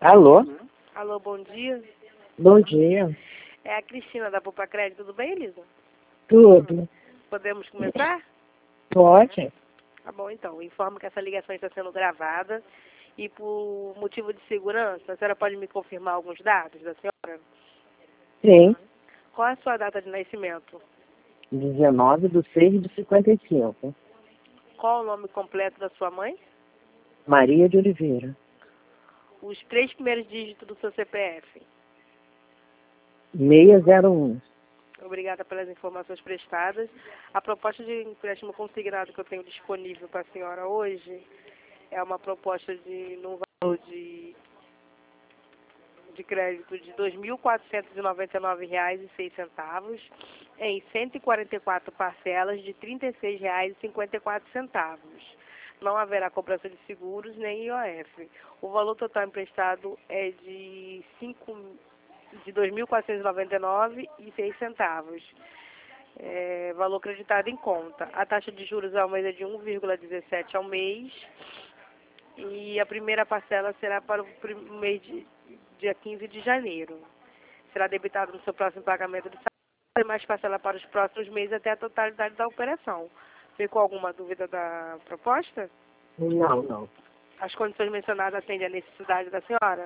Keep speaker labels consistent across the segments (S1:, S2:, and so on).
S1: Alô?
S2: Alô, bom dia.
S1: Bom dia.
S2: É a Cristina da Poupa Crédito. Tudo bem, Elisa?
S1: Tudo?
S2: Podemos começar?
S1: Pode?
S2: Tá bom, então. Informo que essa ligação está sendo gravada e por motivo de segurança, a senhora pode me confirmar alguns dados da senhora?
S1: Sim.
S2: Qual é a sua data de nascimento?
S1: 19/6/55.
S2: Qual o nome completo da sua mãe?
S1: Maria de Oliveira.
S2: Os 3 primeiros dígitos do seu CPF.
S1: 601.
S2: Obrigada pelas informações prestadas. A proposta de empréstimo consignado que eu tenho disponível para a senhora hoje é uma proposta no valor de crédito de R$ 2.499,06 em 144 parcelas de R$ 36,54. Não haverá cobrança de seguros nem IOF. O valor total emprestado é de R$ 2.499,06. Valor creditado em conta. A taxa de juros ao mês é de 1,17 ao mês. E a primeira parcela será para o mês dia 15 de janeiro. Será debitado no seu próximo pagamento de salário e mais parcela para os próximos meses até a totalidade da operação. Ficou alguma dúvida da proposta?
S1: Não.
S2: As condições mencionadas atendem à necessidade da senhora?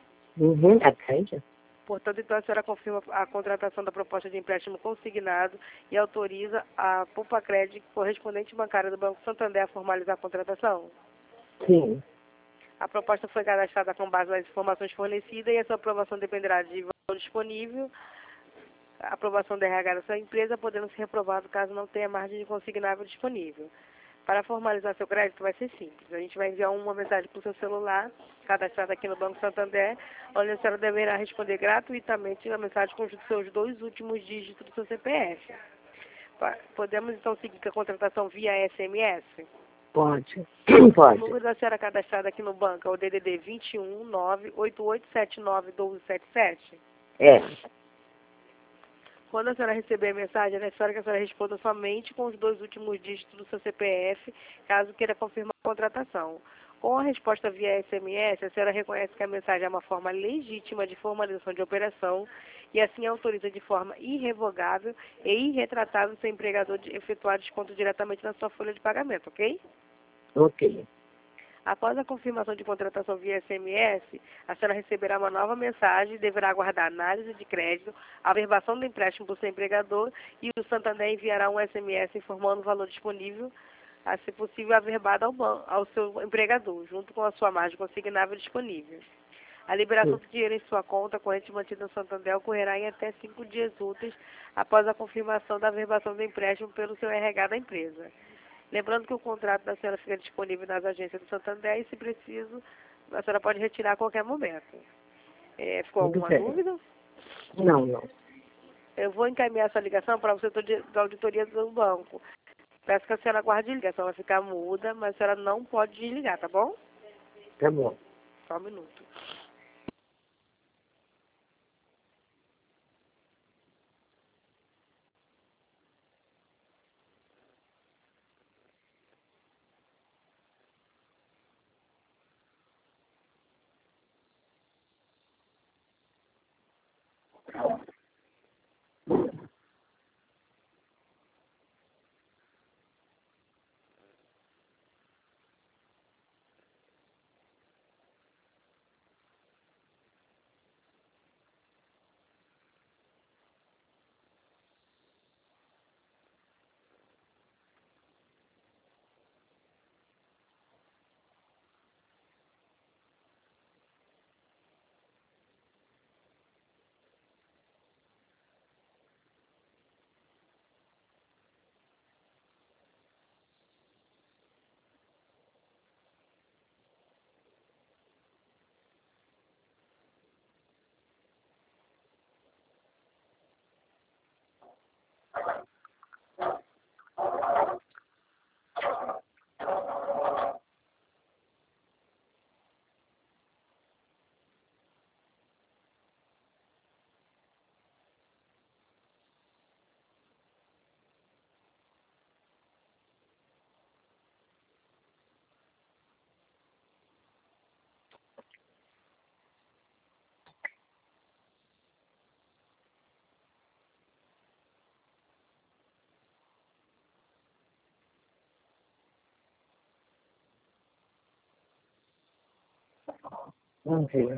S1: Atende?
S2: Portanto, então a senhora confirma a contratação da proposta de empréstimo consignado e autoriza a Poupa Crédito correspondente bancária do Banco Santander a formalizar a contratação?
S1: Sim.
S2: A proposta foi cadastrada com base nas informações fornecidas e a sua aprovação dependerá de valor disponível, a aprovação da RH da sua empresa, podendo ser reprovado caso não tenha margem de consignável disponível. Para formalizar seu crédito vai ser simples. A gente vai enviar uma mensagem para o seu celular, cadastrada aqui no Banco Santander, onde a senhora deverá responder gratuitamente a mensagem com os seus 2 últimos dígitos do seu CPF. Podemos então seguir com a contratação via SMS?
S1: Pode.
S2: O
S1: Pode.
S2: número da senhora cadastrada aqui no banco é o DDD 21 98879 1277.
S1: É.
S2: Quando a senhora receber a mensagem, é necessário que a senhora responda somente com os 2 últimos dígitos do seu CPF, caso queira confirmar a contratação. Com a resposta via SMS, a senhora reconhece que a mensagem é uma forma legítima de formalização de operação e assim autoriza de forma irrevogável e irretratável o seu empregador de efetuar desconto diretamente na sua folha de pagamento, ok?
S1: Ok.
S2: Após a confirmação de contratação via SMS, a senhora receberá uma nova mensagem e deverá aguardar análise de crédito, averbação do empréstimo do seu empregador e o Santander enviará um SMS informando o valor disponível, a ser possível averbado ao seu empregador, junto com a sua margem consignável disponível. A liberação do dinheiro em sua conta corrente mantida no Santander ocorrerá em até 5 dias úteis após a confirmação da averbação do empréstimo pelo seu RH da empresa. Lembrando que o contrato da senhora fica disponível nas agências do Santander e, se preciso, a senhora pode retirar a qualquer momento. Ficou
S1: Tudo
S2: alguma
S1: bem.
S2: dúvida?
S1: Não.
S2: Eu vou encaminhar essa ligação para o setor da auditoria do banco. Peço que a senhora guarde a ligação, vai ficar muda, mas a senhora não pode desligar, tá bom?
S1: Tá bom.
S2: Só um minuto.
S1: Bom dia.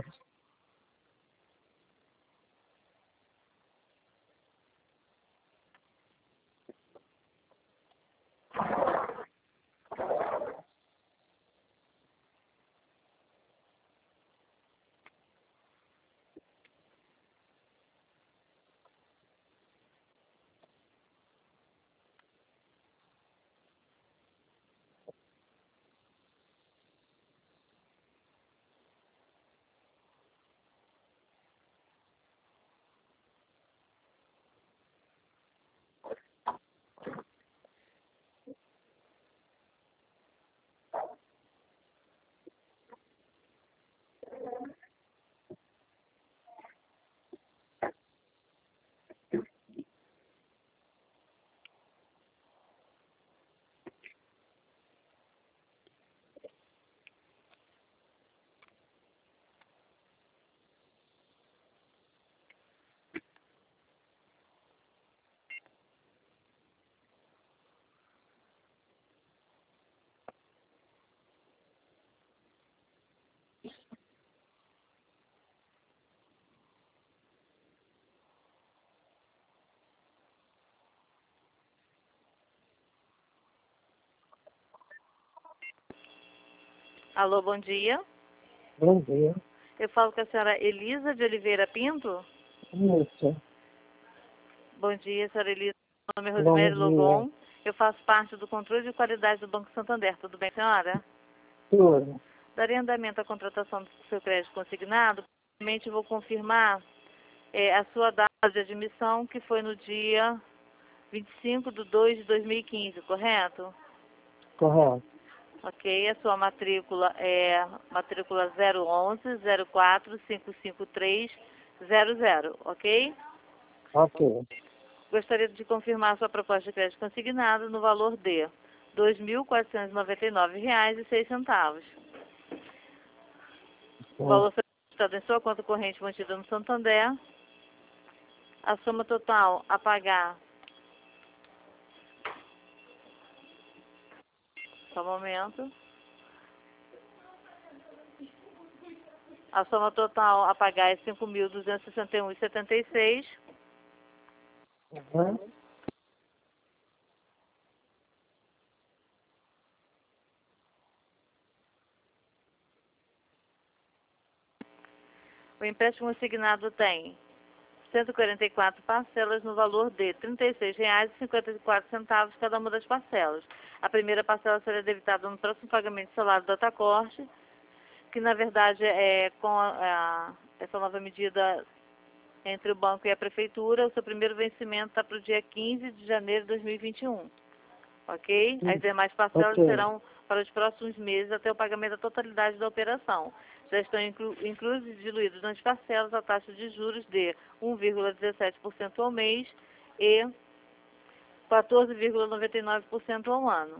S3: Alô, bom dia.
S1: Bom dia.
S3: Eu falo com a senhora Elisa de Oliveira Pinto.
S1: Isso.
S3: Bom dia, senhora Elisa. Meu nome é
S1: Bom
S3: Rosemary
S1: dia.
S3: Lobon. Eu faço parte do controle de qualidade do Banco Santander. Tudo bem, senhora?
S1: Tudo.
S3: Darei andamento à contratação do seu crédito consignado. Primeiramente, vou confirmar a sua data de admissão, que foi no dia 25/2/2015, correto?
S1: Correto.
S3: Ok, a sua matrícula é matrícula 011-04-553-00, ok?
S1: Ok.
S3: Gostaria de confirmar a sua proposta de crédito consignado no valor de R$ 2.499,06. O valor será depositado em sua conta corrente mantida no Santander. A soma total a pagar... Só um momento. A soma total a pagar é R$ 5.261,76.
S1: Uhum.
S3: O empréstimo assignado tem 144 parcelas no valor de R$ 36,54 cada uma das parcelas. A primeira parcela será debitada no próximo pagamento de salário da Datacorte, que na verdade é com essa nova medida entre o banco e a prefeitura. O seu primeiro vencimento está para o dia 15 de janeiro de 2021. Ok? As demais parcelas
S1: Ok.
S3: serão para os próximos meses até o pagamento da totalidade da operação. Já estão inclusos e diluídos nas parcelas a taxa de juros de 1,17% ao mês e 14,99% ao ano.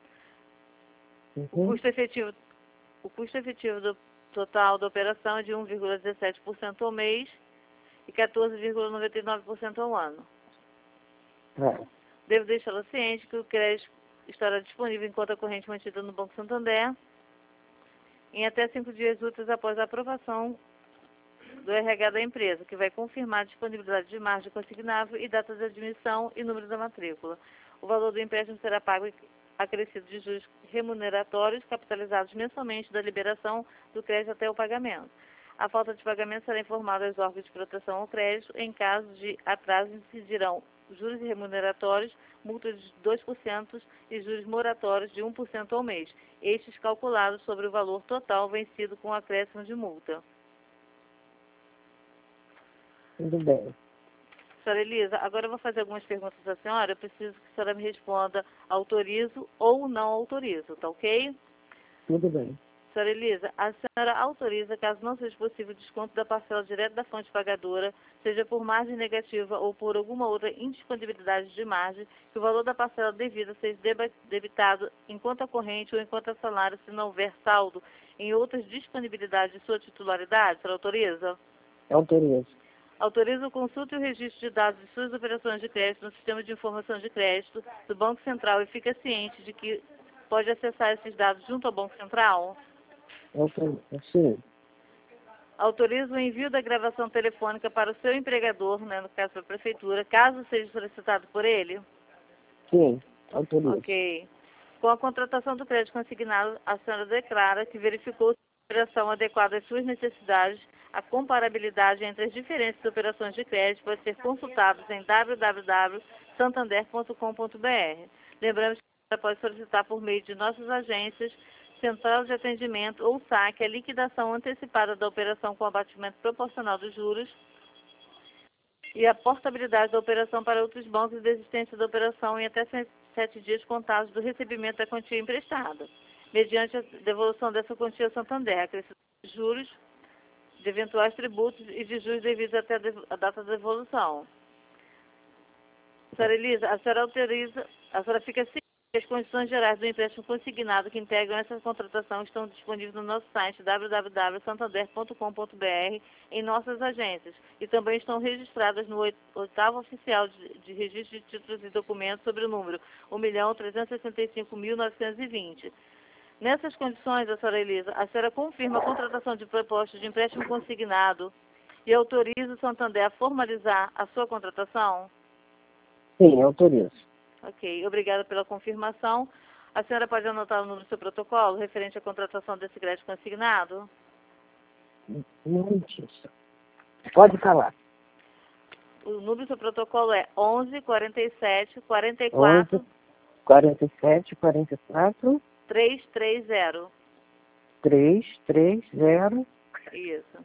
S3: O
S1: Uhum.
S3: custo efetivo do total da operação é de 1,17% ao mês e 14,99% ao ano.
S1: É.
S3: Devo deixá-la ciente que o crédito estará disponível em conta corrente mantida no Banco Santander em até 5 dias úteis após a aprovação do RH da empresa, que vai confirmar a disponibilidade de margem consignável e data de admissão e número da matrícula. O valor do empréstimo será pago acrescido de juros remuneratórios capitalizados mensalmente da liberação do crédito até o pagamento. A falta de pagamento será informada aos órgãos de proteção ao crédito. Em caso de atraso, incidirão juros remuneratórios, multas de 2% e juros moratórios de 1% ao mês, estes calculados sobre o valor total vencido com acréscimo de multa.
S1: Tudo bem.
S3: Senhora Elisa, agora eu vou fazer algumas perguntas à senhora. Eu preciso que a senhora me responda autorizo ou não autorizo, tá ok?
S1: Tudo bem.
S3: Senhora Elisa, a senhora autoriza, caso não seja possível o desconto da parcela direto da fonte pagadora, seja por margem negativa ou por alguma outra indisponibilidade de margem, que o valor da parcela devida seja debitado em conta corrente ou em conta salário, se não houver saldo em outras disponibilidades de sua titularidade? A senhora autoriza?
S1: Autorizo.
S3: Autoriza o consulta e o registro de dados de suas operações de crédito no sistema de informação de crédito do Banco Central e fica ciente de que pode acessar esses dados junto ao Banco Central?
S1: Autorizo. Sim.
S3: Autoriza o envio da gravação telefônica para o seu empregador, né, no caso para a prefeitura, caso seja solicitado por ele?
S1: Sim, autorizo.
S3: Ok. Com a contratação do crédito consignado, a senhora declara que verificou se a operação adequada às suas necessidades. A comparabilidade entre as diferentes operações de crédito pode ser consultada em www.santander.com.br. Lembramos que a senhora pode solicitar por meio de nossas agências, central de atendimento ou saque a liquidação antecipada da operação com abatimento proporcional dos juros e a portabilidade da operação para outros bancos e desistência da operação em até 7 dias contados do recebimento da quantia emprestada, mediante a devolução dessa quantia ao Santander, acrescentando juros de eventuais tributos e de juros devidos até a data da devolução. Senhora Elisa, a senhora fica ciente que as condições gerais do empréstimo consignado que integram essa contratação estão disponíveis no nosso site www.santander.com.br em nossas agências e também estão registradas no 8º oficial de registro de títulos e documentos sobre o número 1.365.920. Nessas condições, a senhora Elisa, a senhora confirma a contratação de proposta de empréstimo consignado e autoriza o Santander a formalizar a sua contratação?
S1: Sim, autorizo.
S3: Ok, obrigada pela confirmação. A senhora pode anotar o número do seu protocolo referente à contratação desse crédito consignado?
S1: Muitíssimo. Pode falar.
S3: O número do seu protocolo é 11 47 44
S1: 47 44
S3: 330.
S1: 330.
S3: Isso.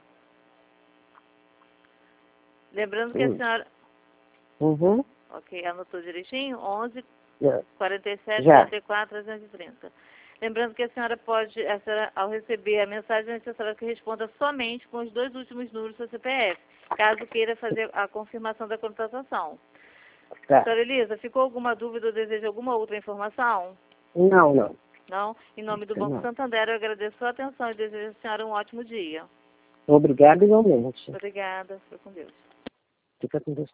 S3: Lembrando que a senhora...
S1: Uhum.
S3: Ok, anotou direitinho? 11
S1: Já.
S3: 47
S1: Já.
S3: 44 330. Lembrando que a senhora pode, ao receber a mensagem, é necessário que responda somente com os 2 últimos números do seu CPF, caso queira fazer a confirmação da contratação.
S1: Tá.
S3: Senhora Elisa, ficou alguma dúvida ou deseja alguma outra informação?
S1: Não, não.
S3: Não? Em nome do Banco
S1: Não.
S3: Santander, eu agradeço a sua atenção e desejo à senhora um ótimo dia.
S1: Obrigado igualmente.
S3: Obrigada. Fica com Deus.
S1: Fica com Deus.